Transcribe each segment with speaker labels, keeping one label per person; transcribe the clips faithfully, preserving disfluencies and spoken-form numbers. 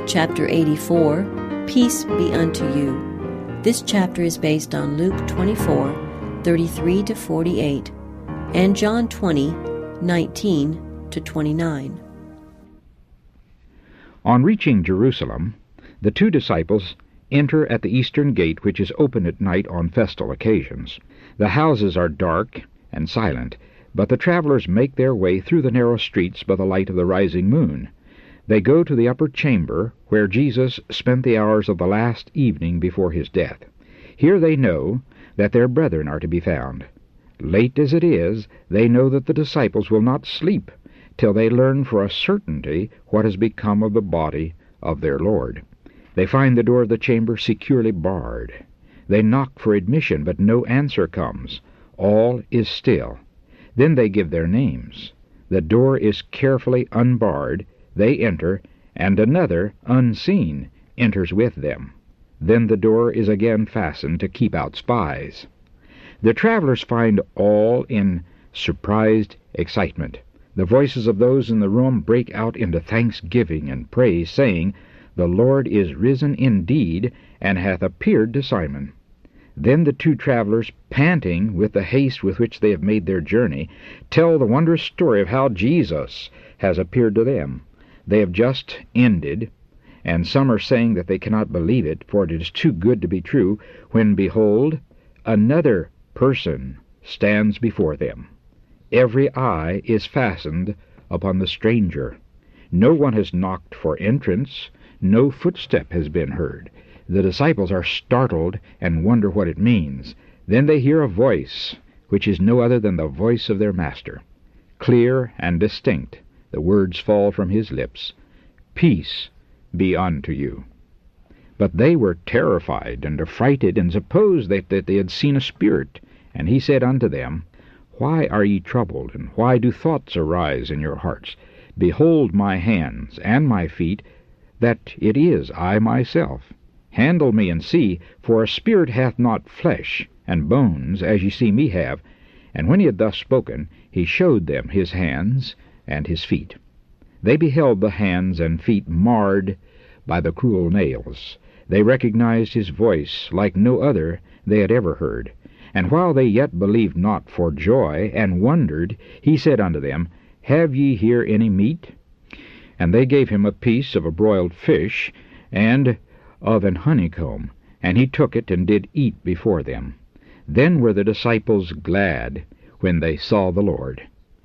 Speaker 1: Chapter eighty-four, Peace Be Unto You. This chapter is based on Luke twenty-four, thirty-three to forty-eight, and John twenty, nineteen to twenty-nine.
Speaker 2: On reaching Jerusalem, the two disciples enter at the eastern gate, which is open at night on festal occasions. The houses are dark and silent, but the travelers make their way through the narrow streets by the light of the rising moon. They go to the upper chamber, where Jesus spent the hours of the last evening before his death. Here they know that their brethren are to be found. Late as it is, they know that the disciples will not sleep till they learn for a certainty what has become of the body of their Lord. They find the door of the chamber securely barred. They knock for admission, but no answer comes. All is still. Then they give their names. The door is carefully unbarred. They enter, and another, unseen, enters with them. Then the door is again fastened to keep out spies. The travelers find all in surprised excitement. The voices of those in the room break out into thanksgiving and praise, saying, "The Lord is risen indeed, and hath appeared to Simon." Then the two travelers, panting with the haste with which they have made their journey, tell the wondrous story of how Jesus has appeared to them. They have just ended, and some are saying that they cannot believe it, for it is too good to be true, when, behold, another person stands before them. Every eye is fastened upon the stranger. No one has knocked for entrance. No footstep has been heard. The disciples are startled and wonder what it means. Then they hear a voice, which is no other than the voice of their Master. Clear and distinct, the words fall from his lips, "Peace be unto you." But they were terrified and affrighted, and supposed that, that they had seen a spirit. And he said unto them, "Why are ye troubled, and why do thoughts arise in your hearts? Behold my hands and my feet, that it is I myself. Handle me and see, for a spirit hath not flesh and bones, as ye see me have." And when he had thus spoken, he showed them his hands and his feet. They beheld the hands and feet marred by the cruel nails. They recognized his voice like no other they had ever heard. And while they yet believed not for joy, and wondered, he said unto them, "Have ye here any meat?" And they gave him a piece of a broiled fish, and of an honeycomb, and he took it, and did eat before them. Then were the disciples glad when they saw the Lord.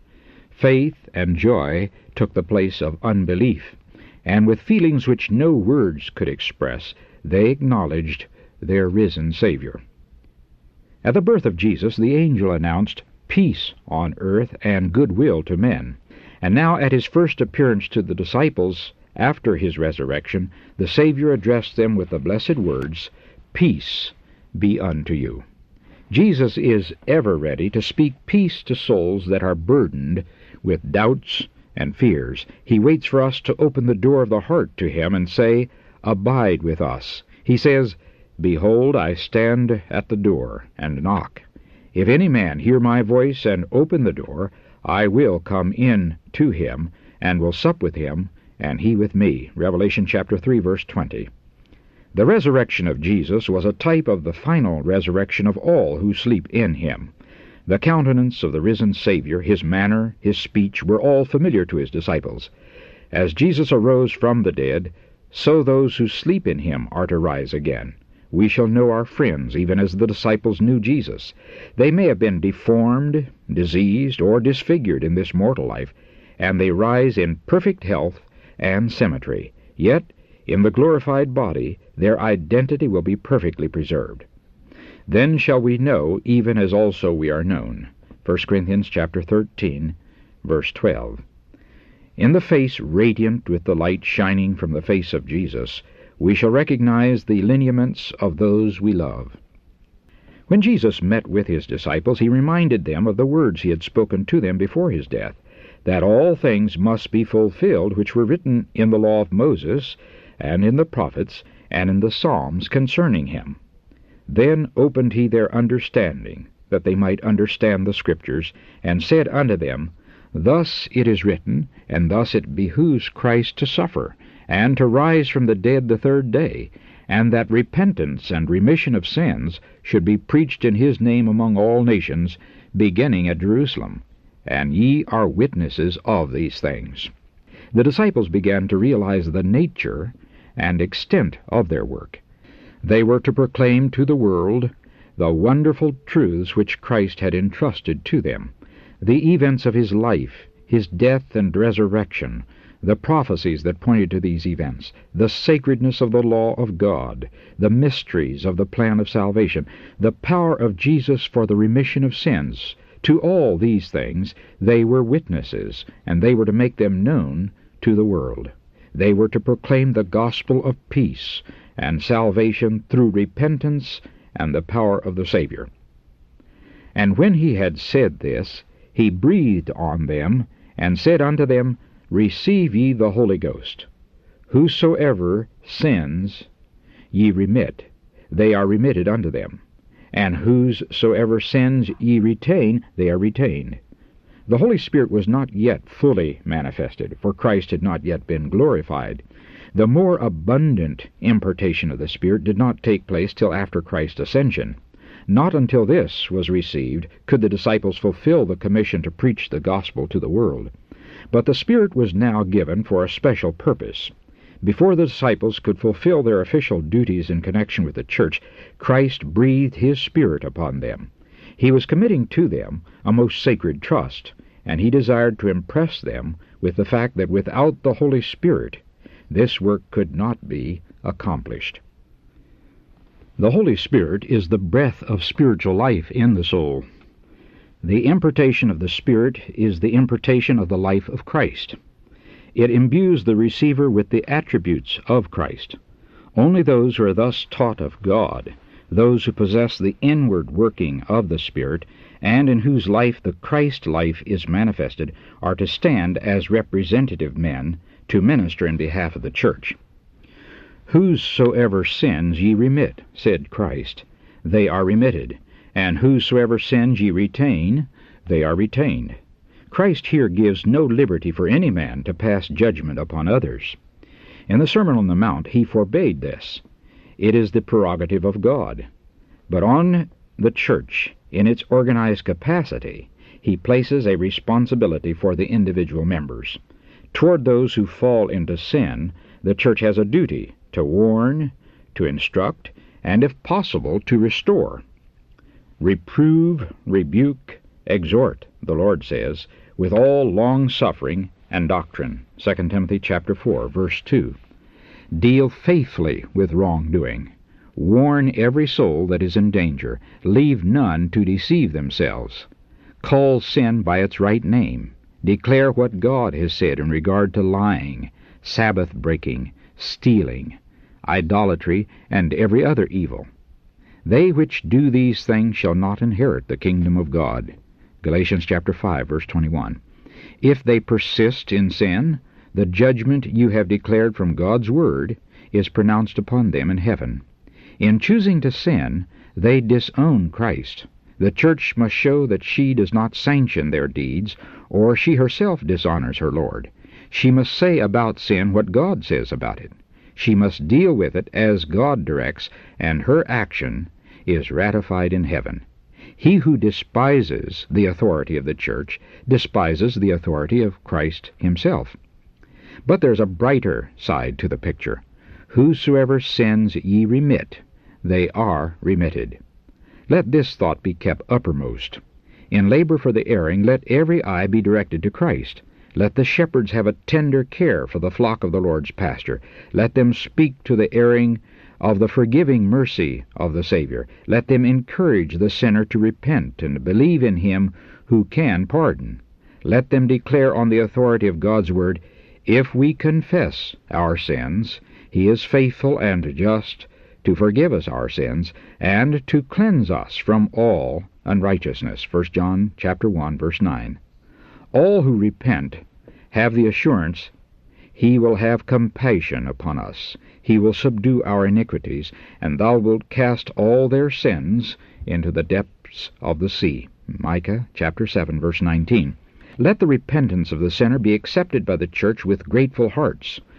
Speaker 2: Faith and joy took the place of unbelief, and with feelings which no words could express, they acknowledged their risen Savior. At the birth of Jesus, the angel announced peace on earth and goodwill to men. And now at his first appearance to the disciples after his resurrection, the Savior addressed them with the blessed words, "Peace be unto you." Jesus is ever ready to speak peace to souls that are burdened with doubts and fears. He waits for us to open the door of the heart to him and say, "Abide with us." He says, "Behold, I stand at the door and knock. If any man hear my voice and open the door, I will come in to him, and will sup with him, and he with me." Revelation chapter three, verse twenty. The resurrection of Jesus was a type of the final resurrection of all who sleep in him. The countenance of the risen Savior, his manner, his speech, were all familiar to his disciples. As Jesus arose from the dead, so those who sleep in him are to rise again. We shall know our friends, even as the disciples knew Jesus. They may have been deformed, diseased, or disfigured in this mortal life, and they rise in perfect health and symmetry. Yet, in the glorified body, their identity will be perfectly preserved. "Then shall we know, even as also we are known." First Corinthians chapter thirteen, verse twelve. In the face radiant with the light shining from the face of Jesus, we shall recognize the lineaments of those we love. When Jesus met with his disciples, he reminded them of the words he had spoken to them before his death, that all things must be fulfilled which were written in the law of Moses, and in the prophets, and in the Psalms concerning him. Then opened he their understanding, that they might understand the Scriptures, and said unto them, Thus it is written, and thus it behooves Christ to suffer, and to rise from the dead the third day, and that repentance and remission of sins should be preached in his name among all nations, beginning at Jerusalem. And ye are witnesses of these things. The disciples began to realize the nature and extent of their work. They were to proclaim to the world the wonderful truths which Christ had entrusted to them, the events of his life, his death and resurrection, the prophecies that pointed to these events, the sacredness of the law of God, the mysteries of the plan of salvation, the power of Jesus for the remission of sins. To all these things they were witnesses, and they were to make them known to the world. They were to proclaim the gospel of peace and salvation through repentance and the power of the Savior. And when he had said this, he breathed on them, and said unto them, Receive ye the Holy Ghost. Whosoever sins ye remit, they are remitted unto them. And whosoever sins ye retain, they are retained. The Holy Spirit was not yet fully manifested, for Christ had not yet been glorified. The more abundant impartation of the Spirit did not take place till after Christ's ascension. Not until this was received could the disciples fulfill the commission to preach the gospel to the world. But the Spirit was now given for a special purpose. Before the disciples could fulfill their official duties in connection with the church, Christ breathed his Spirit upon them. He was committing to them a most sacred trust, and he desired to impress them with the fact that without the Holy Spirit, this work could not be accomplished. The Holy Spirit is the breath of spiritual life in the soul. The impartation of the Spirit is the impartation of the life of Christ. It imbues the receiver with the attributes of Christ. Only those who are thus taught of God, those who possess the inward working of the Spirit, and in whose life the Christ life is manifested, are to stand as representative men to minister in behalf of the church. Whosoever sins ye remit, said Christ, they are remitted, and whosoever sins ye retain, they are retained. Christ here gives no liberty for any man to pass judgment upon others. In the Sermon on the Mount he forbade this. It is the prerogative of God. But on the church, in its organized capacity, he places a responsibility for the individual members. Toward those who fall into sin, the church has a duty to warn, to instruct, and if possible to restore. Reprove, rebuke, exhort, the Lord says, with all long-suffering and doctrine. Second Timothy chapter four, verse two. Deal faithfully with wrongdoing. Warn every soul that is in danger. Leave none to deceive themselves. Call sin by its right name. Declare what God has said in regard to lying, Sabbath-breaking, stealing, idolatry, and every other evil. They which do these things shall not inherit the kingdom of God. Galatians chapter five, verse twenty-one. If they persist in sin, the judgment you have declared from God's word is pronounced upon them in heaven. In choosing to sin, they disown Christ. The church must show that she does not sanction their deeds, or she herself dishonors her Lord. She must say about sin what God says about it. She must deal with it as God directs, and her action is ratified in heaven. He who despises the authority of the church despises the authority of Christ himself. But there's a brighter side to the picture. Whosoever sins ye remit, they are remitted. Let this thought be kept uppermost. In labor for the erring, let every eye be directed to Christ. Let the shepherds have a tender care for the flock of the Lord's pasture. Let them speak to the erring of the forgiving mercy of the Savior. Let them encourage the sinner to repent and believe in him who can pardon. Let them declare on the authority of God's word, if we confess our sins, he is faithful and just to forgive us our sins and to cleanse us from all unrighteousness. First John chapter one, verse nine. All who repent have the assurance he will have compassion upon us. He will subdue our iniquities, and thou wilt cast all their sins into the depths of the sea. Micah chapter seven, verse nineteen. Let the repentance of the sinner be accepted by the church with grateful hearts.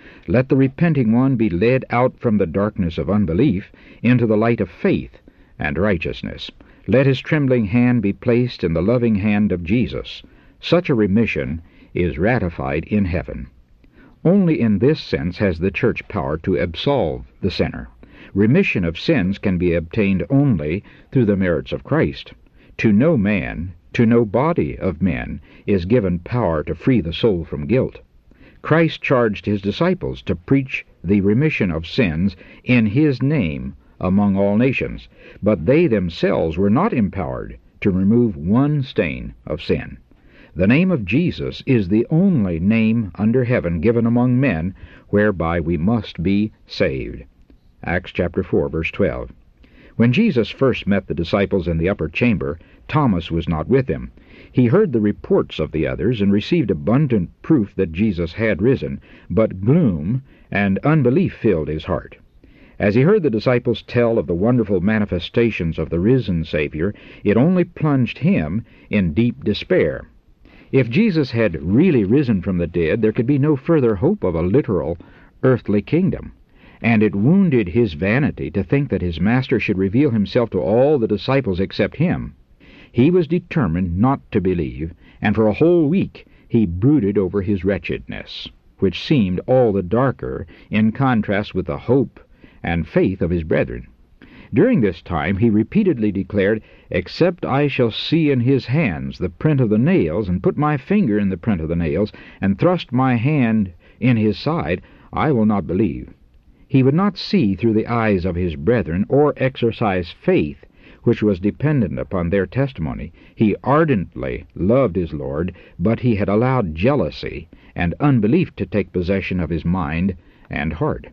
Speaker 2: Let the repenting one be led out from the darkness of unbelief into the light of faith and righteousness. Let his trembling hand be placed in the loving hand of Jesus. Such a remission is ratified in heaven. Only in this sense has the church power to absolve the sinner. Remission of sins can be obtained only through the merits of Christ. To no man, to no body of men, is given power to free the soul from guilt. Christ charged his disciples to preach the remission of sins in his name among all nations, but they themselves were not empowered to remove one stain of sin. The name of Jesus is the only name under heaven given among men whereby we must be saved. Acts chapter four, verse twelve. When Jesus first met the disciples in the upper chamber, Thomas was not with them. He heard the reports of the others and received abundant proof that Jesus had risen, but gloom and unbelief filled his heart. As he heard the disciples tell of the wonderful manifestations of the risen Savior, it only plunged him in deep despair. If Jesus had really risen from the dead, there could be no further hope of a literal earthly kingdom, and it wounded his vanity to think that his Master should reveal himself to all the disciples except him. He was determined not to believe, and for a whole week he brooded over his wretchedness, which seemed all the darker in contrast with the hope and faith of his brethren. During this time he repeatedly declared, "Except I shall see in his hands the print of the nails, and put my finger in the print of the nails, and thrust my hand in his side, I will not believe." He would not see through the eyes of his brethren, or exercise faith, which was dependent upon their testimony. He ardently loved his Lord, but he had allowed jealousy and unbelief to take possession of his mind and heart.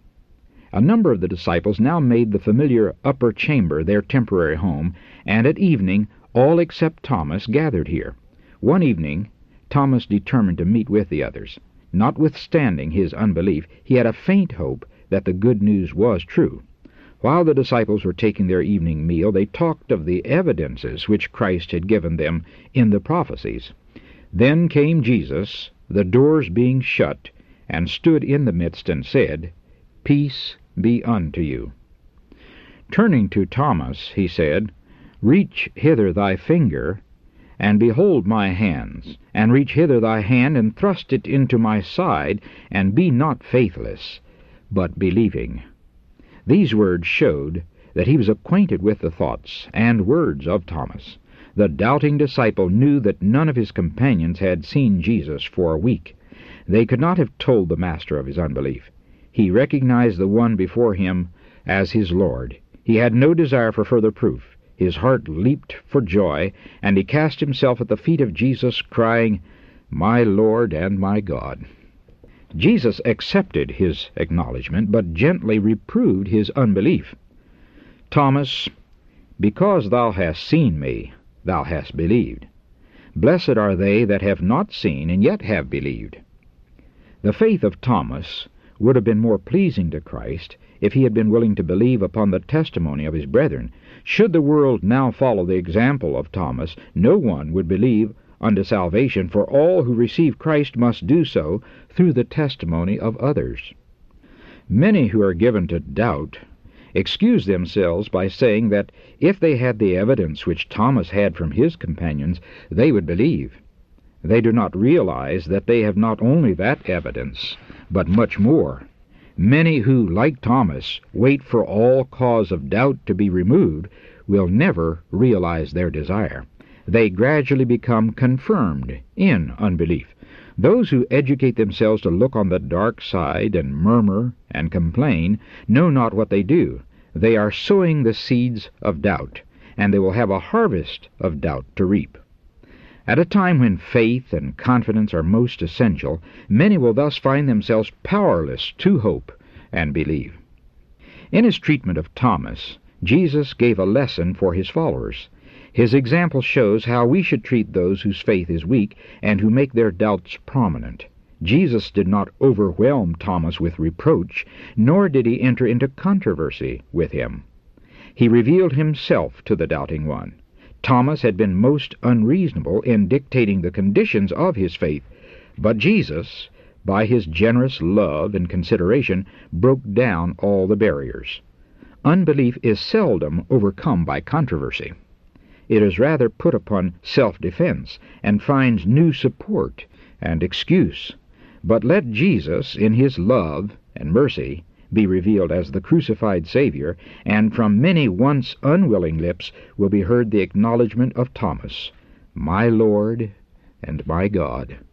Speaker 2: A number of the disciples now made the familiar upper chamber their temporary home, and at evening all except Thomas gathered here. One evening Thomas determined to meet with the others. Notwithstanding his unbelief, he had a faint hope that the good news was true. While the disciples were taking their evening meal, they talked of the evidences which Christ had given them in the prophecies. Then came Jesus, the doors being shut, and stood in the midst, and said, "Peace be unto you." Turning to Thomas, he said, "Reach hither thy finger, and behold my hands, and reach hither thy hand, and thrust it into my side, and be not faithless, but believing." These words showed that he was acquainted with the thoughts and words of Thomas. The doubting disciple knew that none of his companions had seen Jesus for a week. They could not have told the Master of his unbelief. He recognized the one before him as his Lord. He had no desire for further proof. His heart leaped for joy, and he cast himself at the feet of Jesus, crying, "My Lord and my God." Jesus accepted his acknowledgment, but gently reproved his unbelief. "Thomas, because thou hast seen me, thou hast believed. Blessed are they that have not seen, and yet have believed." The faith of Thomas would have been more pleasing to Christ if he had been willing to believe upon the testimony of his brethren. Should the world now follow the example of Thomas, no one would believe unto salvation, for all who receive Christ must do so through the testimony of others. Many who are given to doubt excuse themselves by saying that if they had the evidence which Thomas had from his companions, they would believe. They do not realize that they have not only that evidence, but much more. Many who, like Thomas, wait for all cause of doubt to be removed will never realize their desire. They gradually become confirmed in unbelief. Those who educate themselves to look on the dark side and murmur and complain know not what they do. They are sowing the seeds of doubt, and they will have a harvest of doubt to reap. At a time when faith and confidence are most essential, many will thus find themselves powerless to hope and believe. In his treatment of Thomas, Jesus gave a lesson for his followers. His example shows how we should treat those whose faith is weak and who make their doubts prominent. Jesus did not overwhelm Thomas with reproach, nor did he enter into controversy with him. He revealed himself to the doubting one. Thomas had been most unreasonable in dictating the conditions of his faith, but Jesus, by his generous love and consideration, broke down all the barriers. Unbelief is seldom overcome by controversy. It is rather put upon self-defense, and finds new support and excuse. But let Jesus, in his love and mercy, be revealed as the crucified Savior, and from many once unwilling lips will be heard the acknowledgment of Thomas, "My Lord and my God."